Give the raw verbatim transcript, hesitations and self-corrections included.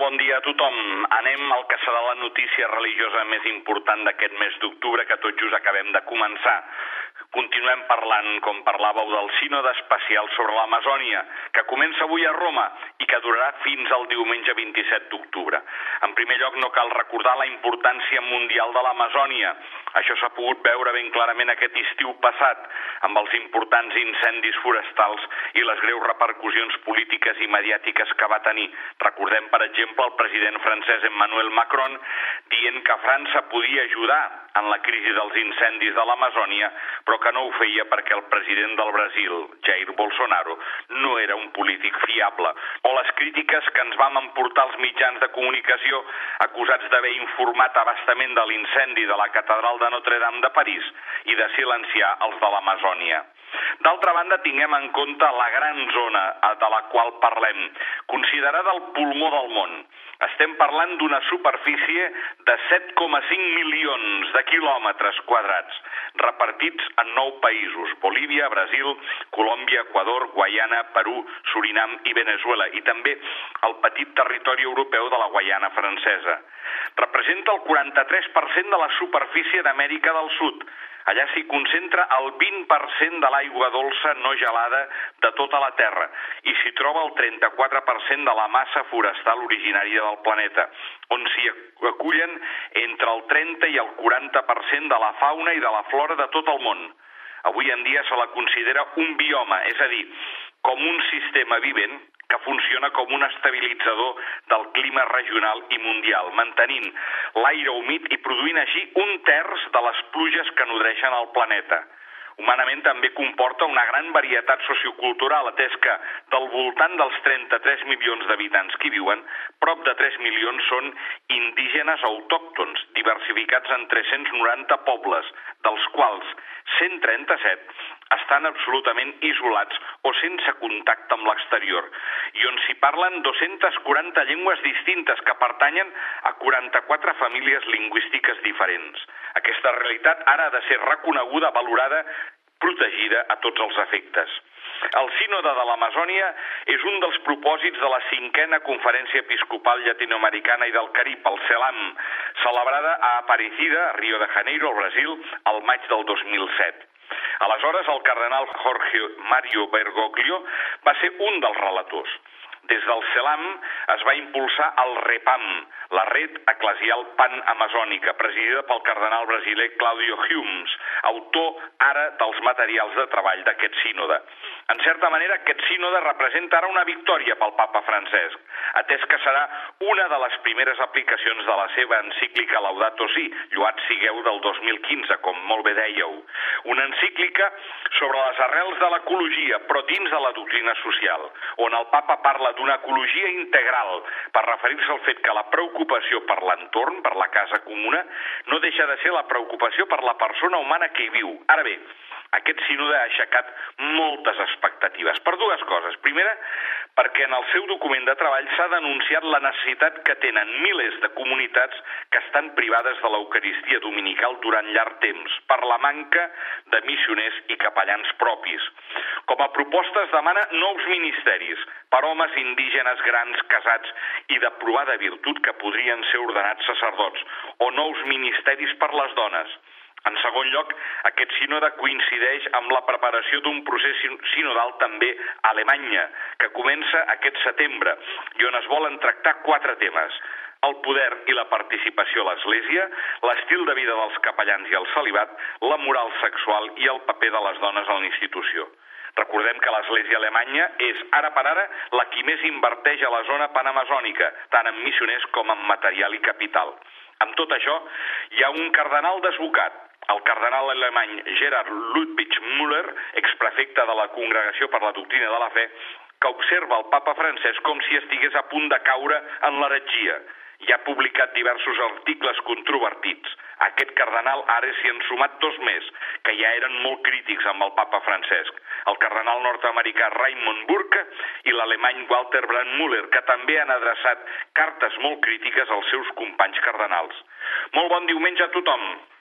bon dia a tothom. Anem al que serà la notícia religiosa més important d'aquest mes d'octubre que tot just acabem de començar. Continuem parlant, com parlàveu, del sínode especial sobre l'Amazònia, que comença avui a Roma i que durarà fins al diumenge vint-i-set d'octubre. En primer lloc, no cal recordar la importància mundial de l'Amazònia. Això s'ha pogut veure ben clarament aquest estiu passat, amb els importants incendis forestals i les greus repercussions polítiques i mediàtiques que va tenir. Recordem, per exemple, el president francès Emmanuel Macron dient que França podia ajudar en la crisi dels incendis de l'Amazònia, però que no ho feia perquè el president del Brasil, Jair Bolsonaro, no era un polític fiable. O les crítiques que ens vam emportar als mitjans de comunicació acusats d'haver informat abastament de l'incendi de la catedral de Notre Dame de París i de silenciar els de l'Amazònia. D'altra banda, tinguem en compte la gran zona de la qual parlem, considerada el pulmó del món. Estem parlant d'una superfície de set coma cinc milions de quilòmetres quadrats, repartits en nou països: Bolívia, Brasil, Colòmbia, Equador, Guaiana, Perú, Surinam i Venezuela, i també el petit territori europeu de la Guaiana francesa. Representa el quaranta-tres per cent de la superfície d'Amèrica del Sud. Allà s'hi concentra el vint per cent de l'aigua dolça no gelada de tota la Terra i s'hi troba el trenta-quatre per cent de la massa forestal originària del planeta, on s'hi acullen entre el trenta i el quaranta per cent de la fauna i de la flora de tot el món. Avui en dia se la considera un bioma, és a dir, com un sistema vivent que funciona com un estabilitzador del clima regional i mundial, mantenint l'aire humit i produint així un terç de les pluges que nodreixen el planeta. Humanament també comporta una gran varietat sociocultural, atès que del voltant dels trenta-tres milions d'habitants que hi viuen, prop de tres milions són indígenes autòctons, diversificats en tres-cents noranta pobles, dels quals cent trenta-set estan absolutament isolats o sense contacte amb l'exterior, i on s'hi parlen dues-centes quaranta llengües distintes que pertanyen a quaranta-quatre famílies lingüístiques diferents. Aquesta realitat ara ha de ser reconeguda, valorada, protegida a tots els efectes. El Sínode de l'Amazònia és un dels propòsits de la cinquena Conferència Episcopal Llatinoamericana i del Carib, el CELAM, celebrada a Aparecida, a Rio de Janeiro, al Brasil, al maig del dos mil set. Aleshores, el cardenal Jorge Mario Bergoglio va ser un dels relators. Des del CELAM es va impulsar el REPAM, la Red Eclesial Pan-Amazònica, presidida pel cardenal brasiler Claudio Humes, autor ara dels materials de treball d'aquest sínode. En certa manera, aquest sínode representa ara una victòria pel papa Francesc, atès que serà una de les primeres aplicacions de la seva encíclica Laudato Si, lloat sigueu, del dos mil quinze, com molt bé dèieu. Una encíclica sobre les arrels de l'ecologia, però dins de la doctrina social, on el papa parla d'una ecologia integral per referir-se al fet que la preocupació per l'entorn, per la casa comuna, no deixa de ser la preocupació per la persona humana que hi viu. Ara bé, aquest sínode ha aixecat moltes expectatives per dues coses. Primera, perquè en el seu document de treball s'ha denunciat la necessitat que tenen milers de comunitats que estan privades de l'Eucaristia dominical durant llarg temps, per la manca de missioners i capellans propis. Com a proposta es demana nous ministeris per homes indígenes grans, casats i de provada virtut que podrien ser ordenats sacerdots, o nous ministeris per les dones. En segon lloc, aquest sínode coincideix amb la preparació d'un procés sinodal també a Alemanya, que comença aquest setembre, i on es volen tractar quatre temes: el poder i la participació a l'Església, l'estil de vida dels capellans i el celibat, la moral sexual i el paper de les dones a la institució. Recordem que l'Església alemanya és, ara per ara, la qui més inverteix a la zona panamazònica, tant en missioners com en material i capital. Amb tot això, hi ha un cardenal desbocat, el cardenal alemany Gerhard Ludwig Müller, exprefecte de la Congregació per la Doctrina de la Fe, que observa el papa Francesc com si estigués a punt de caure en l'heretgia i ha publicat diversos articles controvertits. A aquest cardenal ara s'hi han sumat dos més, que ja eren molt crítics amb el papa Francesc: el cardenal nord-americà Raymond Burke i l'alemany Walter Brandmüller, que també han adreçat cartes molt crítiques als seus companys cardenals. Molt bon diumenge a tothom!